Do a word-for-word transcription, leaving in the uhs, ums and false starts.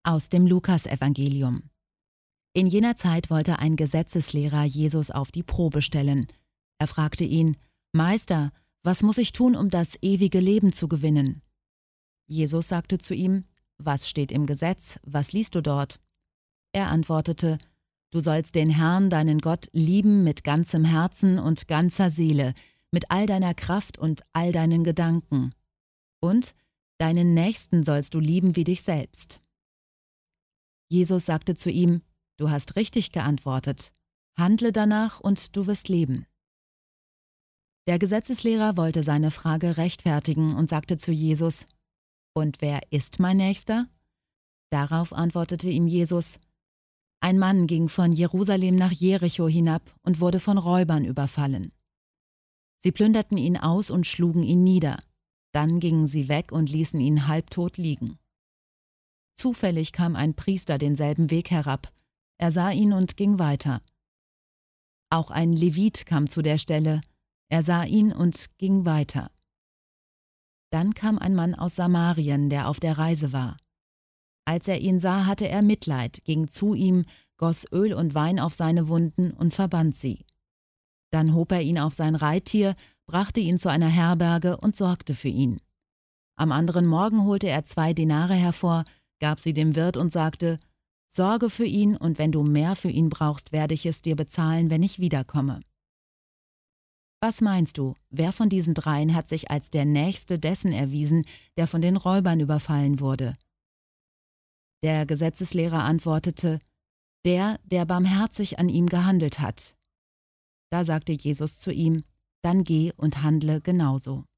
Aus dem Lukasevangelium. In jener Zeit wollte ein Gesetzeslehrer Jesus auf die Probe stellen. Er fragte ihn: Meister, was muss ich tun, um das ewige Leben zu gewinnen? Jesus sagte zu ihm: Was steht im Gesetz? Was liest du dort? Er antwortete: Du sollst den Herrn, deinen Gott, lieben mit ganzem Herzen und ganzer Seele, mit all deiner Kraft und all deinen Gedanken. Und deinen Nächsten sollst du lieben wie dich selbst. Jesus sagte zu ihm: Du hast richtig geantwortet. Handle danach und du wirst leben. Der Gesetzeslehrer wollte seine Frage rechtfertigen und sagte zu Jesus: Und wer ist mein Nächster? Darauf antwortete ihm Jesus: Ein Mann ging von Jerusalem nach Jericho hinab und wurde von Räubern überfallen. Sie plünderten ihn aus und schlugen ihn nieder. Dann gingen sie weg und ließen ihn halbtot liegen. Zufällig kam ein Priester denselben Weg herab. Er sah ihn und ging weiter. Auch ein Levit kam zu der Stelle. Er sah ihn und ging weiter. Dann kam ein Mann aus Samarien, der auf der Reise war. Als er ihn sah, hatte er Mitleid, ging zu ihm, goss Öl und Wein auf seine Wunden und verband sie. Dann hob er ihn auf sein Reittier, brachte ihn zu einer Herberge und sorgte für ihn. Am anderen Morgen holte er zwei Denare hervor, gab sie dem Wirt und sagte: Sorge für ihn, und wenn du mehr für ihn brauchst, werde ich es dir bezahlen, wenn ich wiederkomme. Was meinst du, wer von diesen dreien hat sich als der Nächste dessen erwiesen, der von den Räubern überfallen wurde? Der Gesetzeslehrer antwortete: Der, der barmherzig an ihm gehandelt hat. Da sagte Jesus zu ihm: Dann geh und handle genauso.